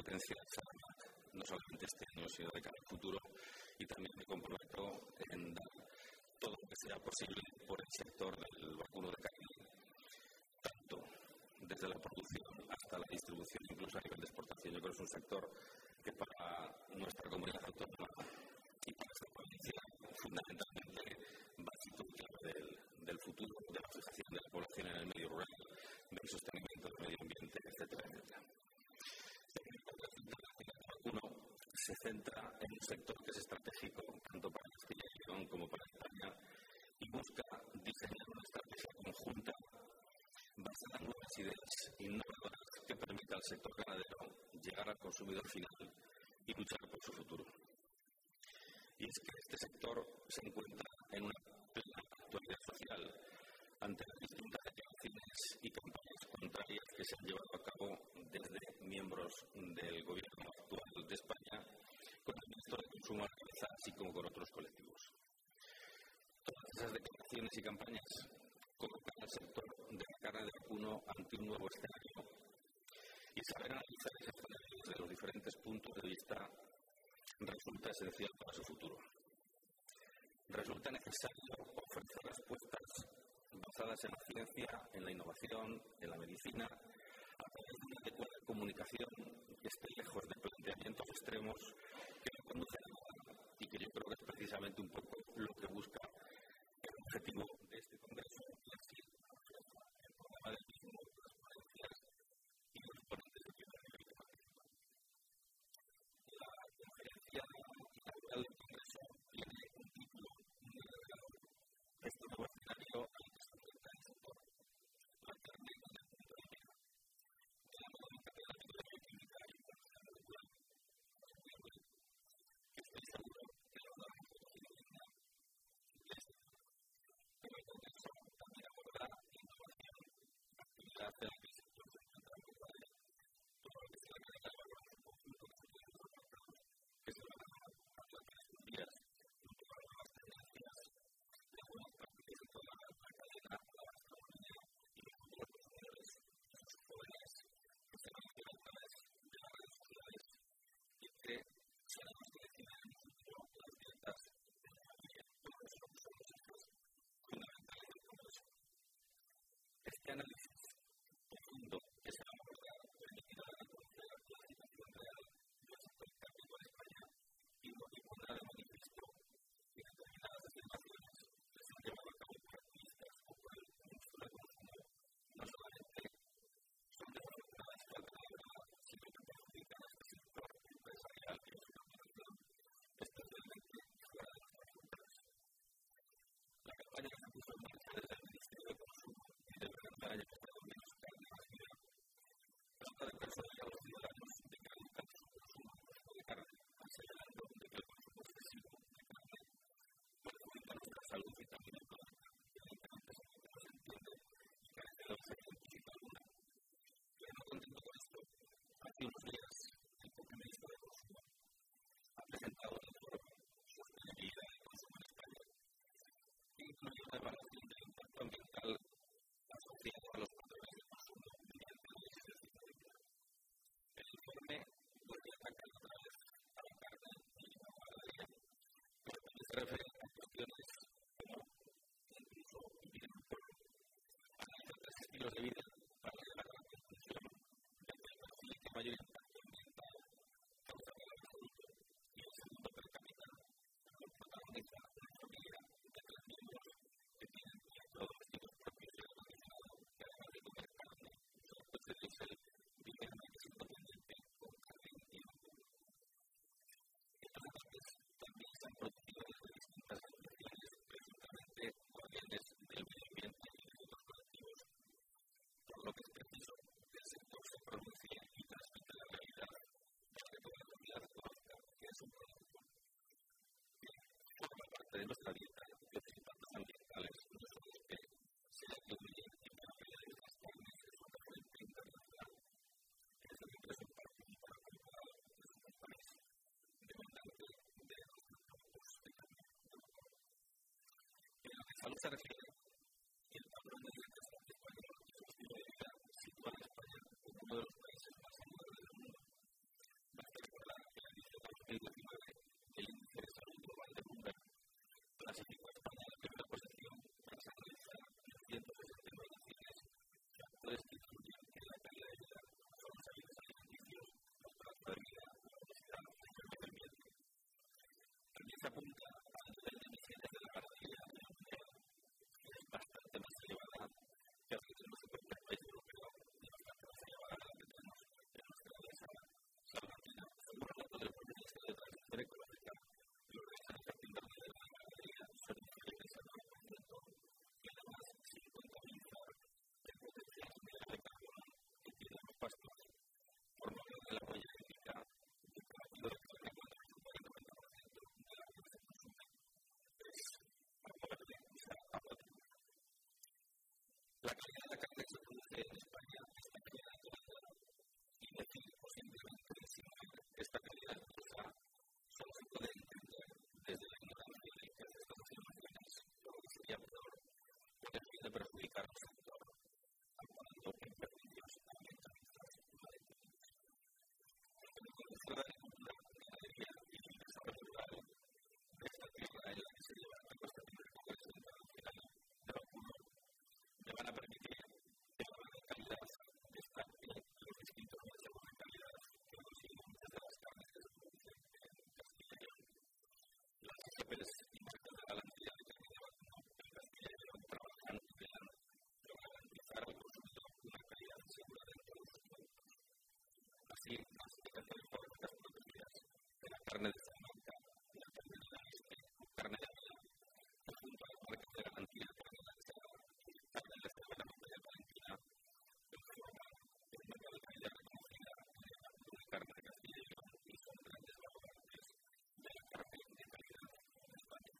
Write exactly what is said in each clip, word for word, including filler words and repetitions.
competencias no solamente este año, sino de cara al futuro, y también me comprometo en dar todo lo que sea posible por el sector del vacuno de carne, tanto desde la producción hasta la distribución, incluso a nivel de exportación. Yo creo que es un sector que para nuestra comunidad autónoma y para esta provincia fundamentalmente va a ser clave del, del futuro, de la fijación de la población en el medio rural, del sostenimiento del medio ambiente, etcétera, etcétera. Uno se centra en un sector que es estratégico tanto para Castilla y León como para España y busca diseñar una estrategia conjunta basada en nuevas ideas innovadoras que permita al sector ganadero llegar al consumidor final y luchar por su futuro. Y es que este sector se encuentra en una plena actualidad social ante las distintas declaraciones y campañas contrarias que se han llevado a cabo desde miembros del gobierno actual de España con el ministro de Consumo a la cabeza, así como con otros colectivos. Todas esas declaraciones y campañas colocan al sector de la carne de vacuno ante un nuevo escenario y saber analizar ese escenario desde los diferentes puntos de vista resulta esencial para su futuro. Resulta necesario ofrecer respuestas basadas en la ciencia, en la innovación, en la medicina, a través de una adecuada comunicación que esté lejos de planteamientos extremos que no conducen a nada y que yo creo que es precisamente un poco lo que busca el objetivo de este congreso y así el programa del mismo, las ponencias y los ponentes de primer nivel que participan. La conferencia inaugural del congreso tiene un título muy alargado. Este nuevo escenario al que se enfrenta el sector, la carne en el punto de vista, de la modalidad de la bioquímica y información molecular, que estoy seguro que lo habrá reconocido digna de este sector. Pero el congreso también abordará innovación, actividad de la que el sector se encuentra muy padre, todo lo que es la cadena de valor en su conjunto que se puede incorporar, que se van a hablar en estos días, junto con las nuevas tendencias, las buenas prácticas de toda la cadena, la gastronomía y los futuros consumidores, esos jóvenes que se van a ver a través de las redes sociales y que serán los que deciden en el futuro las dietas de la familia. Todo eso son los ejes fundamentales del congreso. Este análisis profundo que se va a abordar permitirá conocer la situación real del sector cárnico en España y pondrá de manifiesto que determinadas afirmaciones que se han llevado a cabo por activistas o por el ministro de Consumo no solamente son desafortunadas y falta de verdad, sino que perjudican a este sector empresarial y a su organización, especialmente fuera de nuestras fronteras. La campaña que se puso en marcha desde el Ministerio de Consumo y del Gobierno haya costado menos carne a la ciudad trata de persuadir a los ciudadanos de que reduzcan su consumo de carne, señalando de que el consumo excesivo de carne perjudica nuestra salud y también económica, que evidentemente es algo que no se entiende y carece de base científica alguna. Pero no contento con esto, hace unos días el propio ministro de Consumo ha presentado el informe Sostenibilidad del Consumo en España, que incluye una evaluación del impacto ambiental asociado a los patrones de consumo mediante análisis del ciclo de vida. El informe vuelve a atacar otra vez a la carne y a la ganadería, pero también se refiere a cuestiones como incluso vivir en un pueblo. Analiza tres estilos de vida para llegar a la conclusión de que el perfil que mayor impacto ambiental causa para la salud y el segundo per cápita lo protagoniza una familia de tres miembros que tienen electrodomésticos propios y acondicionado que además de comer carne, solo puede diésel, viven en que es independiente con carne y vacuno. Estas ataques también se han producido desde distintas asociaciones, presuntamente guardianes del medio ambiente y de otros colectivos, por lo que es preciso que el sector se pronuncie y transmita la realidad para que toda la sociedad conozca que es un producto que forma parte de nuestra dieta, que los impactos ambientales no son los que se atribuyen y para que las carnes es un referente internacional, que es el ingreso participar preparado de nuestro país, demandante de nuestros productos de carne de vacuno. En lo que salud se refiere, el patrón de dietas español y su estilo de vida sitúa a España como uno de los países más saludables del mundo. carne de Salamanca, la carne de la este, carne de Ávila, junto a las marcas de garantía, carne de la carne de la Escuela de Valentina, el forma es una calidad reconocida de la carne de Castilla y León y son grandes laboratorios de la carne de calidad en España.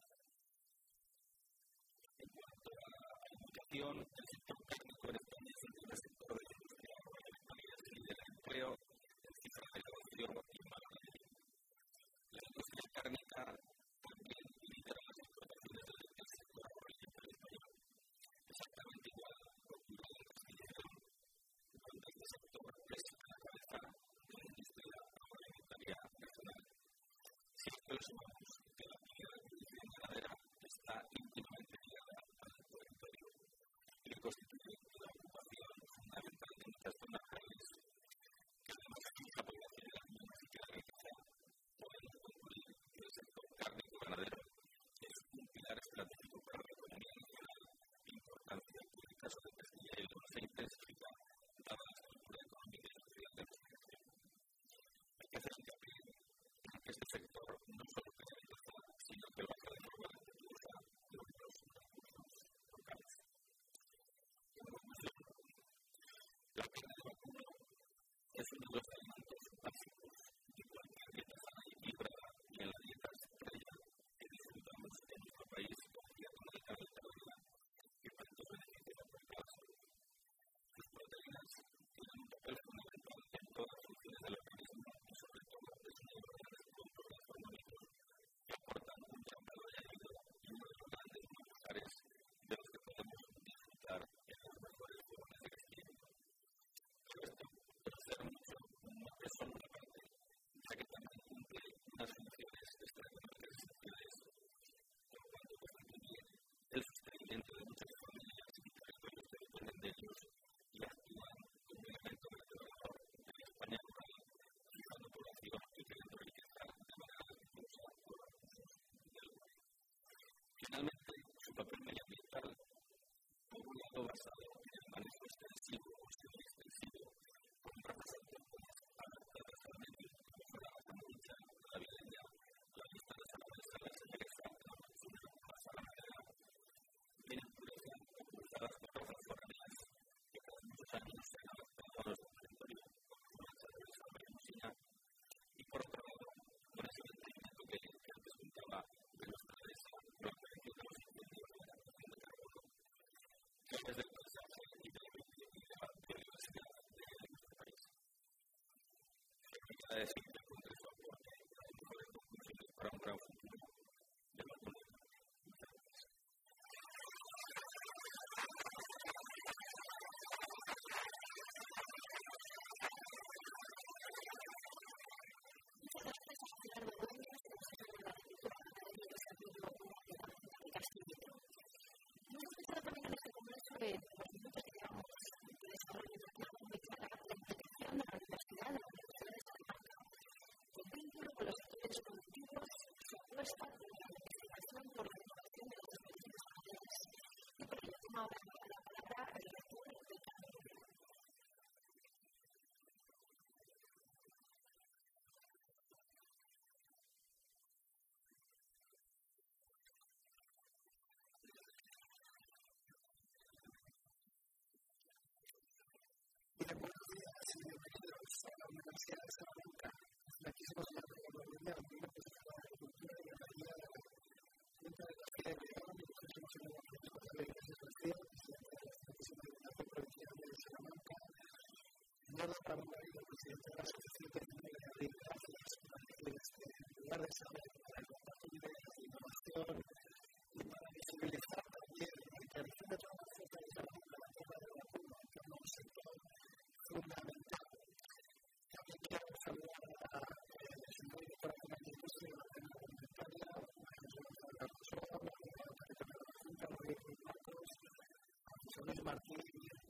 En cuanto a alimentación, el sector cárnico en España es el primer sector de la industria agroalimentaria que lidera el empleo, en cifras de graduación y mano de obra. La industria cárnica también lidera las explotaciones del sector agroalimentario español. Exactamente igual ocurre en Castilla y León, donde este sector es la cabeza de la industria agroalimentaria nacional. Si a esto le sumamos que la actividad de producción ganadera está íntimamente ligada al territorio y constituye la ocupación fundamental de muchas zonas rurales, que además la población de las mismas y que la riqueza, podemos concluir que el sector cárnico ganadero es un pilar estratégico para la economía nacional, importancia que en el caso de Castilla y León se intensifica dada la estructura económica y social de nuestra región. Hay que hacer hincapié en que este sector no solo crea riqueza, sino que lo hace de forma respetuosa de los recursos locales. En conclusión, la carne de vacuno es uno de los alimentos básicos de cualquier dieta sana y equilibrada y en la dieta estrella que disfrutamos en nuestro país con dieta mediterránea que tantos beneficios aporta a la salud. Sus proteínas tienen un papel fundamental en todas las funciones del organismo y sobre todo es uno de los grandes controles hormonales que aportan un gran valor añadido y uno de los grandes manjares de los que podemos disfrutar en las mejores formas de crecimiento. Pero esto debe ser mucho más solo una parte, ya que también cumple unas funciones extraordinarias esenciales por cuanto constituye el sostenimiento de muchas familias y territorios que dependen de ellos y actúan como un elemento vertebrador de la España rural, fijando población y creando riqueza de manera respetuosa por los recursos del lugar. Finalmente, su papel medioambiental, por un lado basado en el manejo extensivo o semi-extensivo, con representantes adaptadas al medio, como fuera la mucha, la vileña, la lista de sabores a la cerveza, la manzana, la salamandra, vienen impulsadas por razas foráneas que tras muchos años se han adaptado a nuestro territorio, como la cerveza bermusina, y por otro lado, con ese mantenimiento que antes contaba de nuestra dehesa por la prevención de los incendios de la captación de carbono, que desde el paisaje y de la biodiversidad de nuestro país. Permita decir que encontré su aporte a las mejores conclusiones para un gran futuro de la comunidad. Muchas gracias. Buenos días y bienvenidos a la Universidad de Salamanca. Aquí somos la Universidad de la Agricultura y Ganadería de la Junta de Castilla y León y nosotros somos el responsable de Iglesia Social, presidente de la Institución de la Provincial de Salamanca, Eduardo Pablo Garrido, presidente de la Asociación de Gracias, en lugar de saber para el contacto de innovación y para visibilizar también la interacción de todas las fuerzas de la tierra de la curva, que es un sector fundamental. También quiero saludar a el señor director de la industria de la alimentaria, a la persona, a la Secretaria de la Junta, a los Marcos, a José Luis Martín,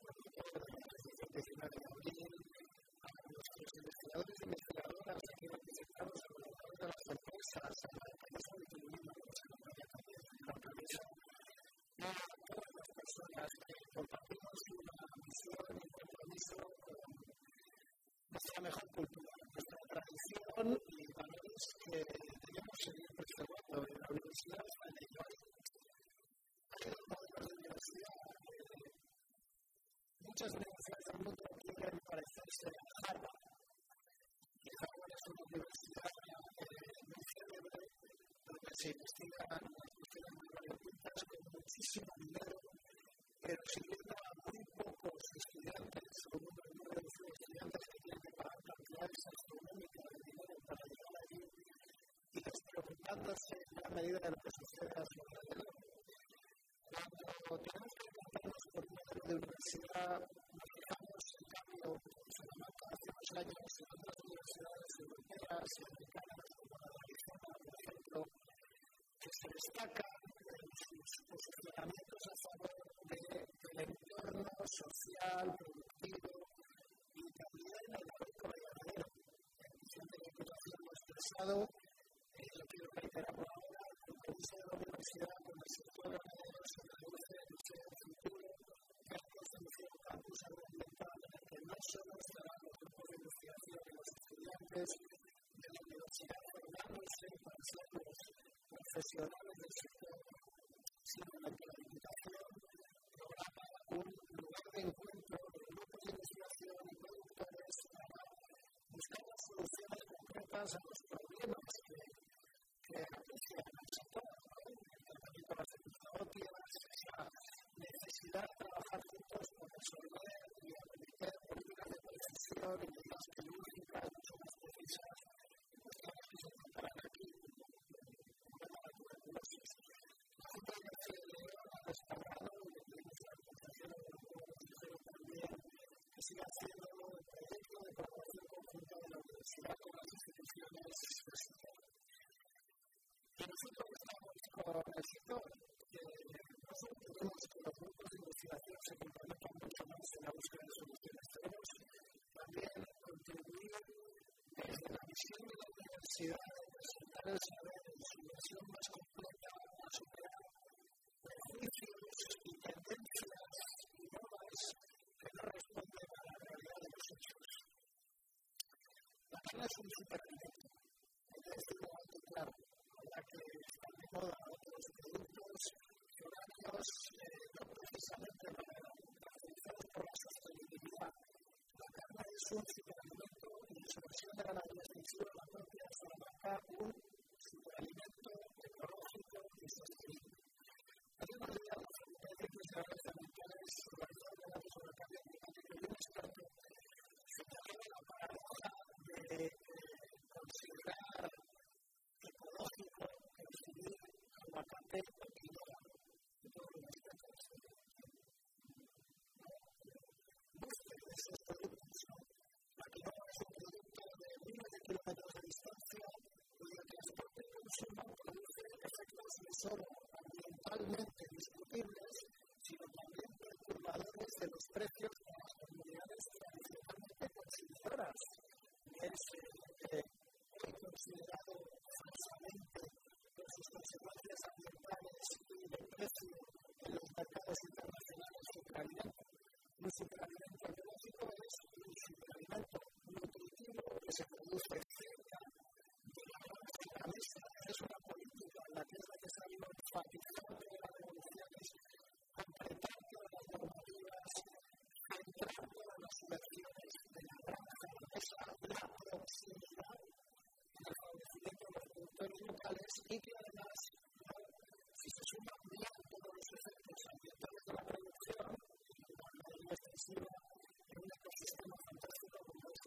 de abril, a nuestros investigadores y investigadoras aquí representados, a los de las empresas, a la empresa de turismo, que nos acompaña también en la empresa, y a todas las personas que compartimos una misión y un compromiso con nuestra mejor cultura, nuestra tradición y valores que debemos seguir preservando en la Universidad de Illinois. Hay dos modelos de universidad. Muchas universidades del mundo quieren parecerse a Harvard. Y Harvard es una universidad muy célebre, donde se investigan las cuestiones muy variopintas con muchísimo dinero, pero siguiendo a muy pocos estudiantes, con un número de estudiantes que tienen que pagar cantidades astronómicas de dinero para llegar allí y despreocupándose en gran medida de lo que sucede a su alrededor. Cuando tenemos que encontrarnos con un modelo de universidad, nos fijamos, en cambio, en Salamanca hace unos años, en otras universidades europeas y americanas, como la de Arizona, por ejemplo, que se destacan en sus posicionamientos a favor de, del entorno social, productivo y también económico y ganadero. En función de la Diputación lo expresado, eh, lo quiero reiterar por ahora, el compromiso de la universidad con el sector ganadero se traduce en el futuro que ha constituido un campus agroalimental en el que no solo estarán los grupos de investigación y los estudiantes de la universidad formándose para ser los profesionales del sector, sino en el que la Diputación programa un lugar de encuentro de grupos de investigación y productores para buscar las soluciones concretas a los problemas que que aprecian el sector, el tratamiento de las enfermedades, esa necesidad de trabajar juntos para resolver y acometer políticas de prevención y medidas quirúrgicas mucho más precisas en cuestiones que se encontrarán aquí, como la tuberculosis. La Junta de García de León ha restaurado, y tenemos la organización europea también, que sigue haciendo el proyecto de colaboración conjunta de la universidad con las instituciones del sector. Y nosotros estamos con el sector, que no solo queremos que los grupos de investigación se comprometan mucho más en la búsqueda de soluciones, queremos también contribuir desde la visión de la universidad de presentar el saber en su versión más completa a superar prejuicios y tendencias y normas que no responden a la realidad de los hechos. La carne es un superalimento, hay que decirlo alto y claro. La que están de moda otros productos orgánicos, eh, no precisamente caracterizados por la sostenibilidad. La carne es un superalimento y en su versión de la ganadería extensiva, la propia Salamanca, un superalimento ecológico y sostenible. Hace unos días, la Facultad de Ciencias Agrarias y Ambientales organizó un debate sobre el cambio climático y un experto señaló la paradoja de eh, considerar ecológico, consumir aguacate o quinoa, de todos los aspectos. Busque esos productos, ¿no? La quinoa es un producto de miles de kilómetros de distancia cuyo transporte y consumo produce efectos no solo ambientalmente discutibles, sino también perturbadores de los precios de las comunidades tradicionalmente consumidoras. Y es eh, hoy considerado falsamente por sus consecuencias ambientales y de precio en los mercados internacionales superalimento. Un superalimento ecológico es un superalimento nutritivo que se produce cerca de la granja de la mesa. Es una política en la que es necesario enfatizar todas las revoluciones, completar todas las normativas, centrar todas las subvenciones de la granja de la mesa, la proximidad, el favorecimiento de los productores locales y que además, ¿no? Si se suman bien todos los efectos ambientales de la producción, y la ganadería extensiva en un ecosistema fantástico como es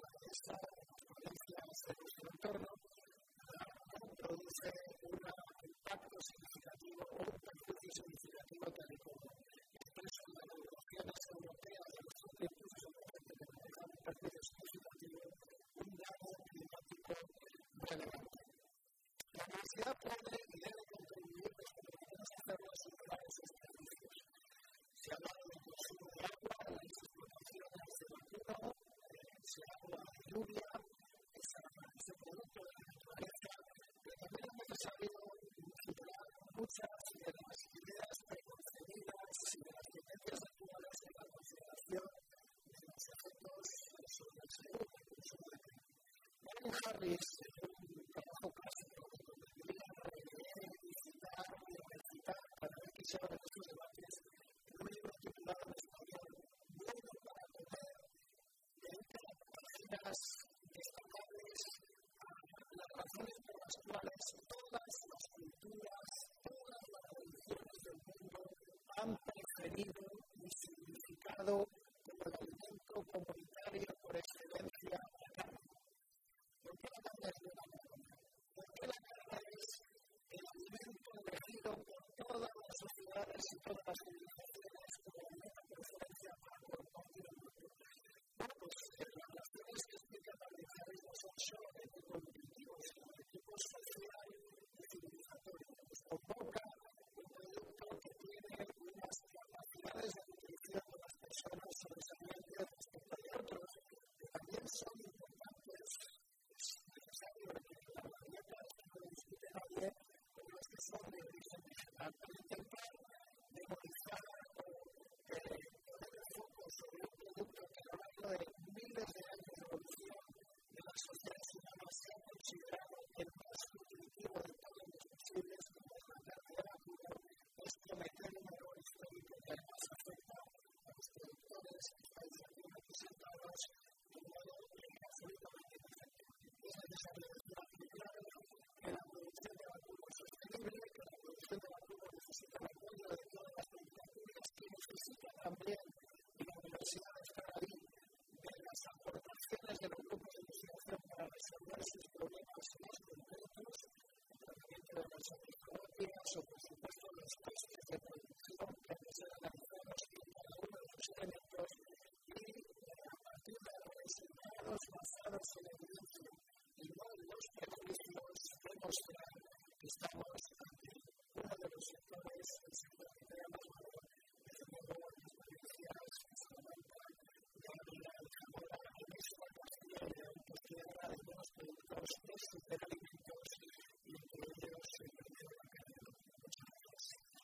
más destacables las razones por las cuales todas las culturas, todas las religiones del mundo han preferido un significado como el alimento comunitario por excelencia la carne. ¿Por qué la carne es una carne? ¿Por qué la carne es el alimento elegido por todas las sociedades y todas las civilizaciones como alimento por excelencia para compartir el mundo? Bueno, pues las razones que explican la vegetarianismo son solo de tipo nutritivo, sino de tipo social y civilizatorio. Pues convoca un producto que tiene unas capacidades de nutrición de las personas sobresalientes respecto de otros, que también son importantes. Es necesario que la dieta, esto no lo discute nadie, pero es que son de origen vegetal. Para intentar demonizar o poner el foco sobre un producto que a lo largo de miles de años de evolución de las sociedades humanas se ha considerado el más nutritivo de todos los posibles, como es la carne de vacuno, es cometer un error histórico que además afecta a los productores que estáis aquí representados de un modo absolutamente perfecto. Es necesario decir aquí claro que la producción de vacuno es sostenible, que la producción de vacuno necesita el apoyo de todas las políticas públicas, que necesita también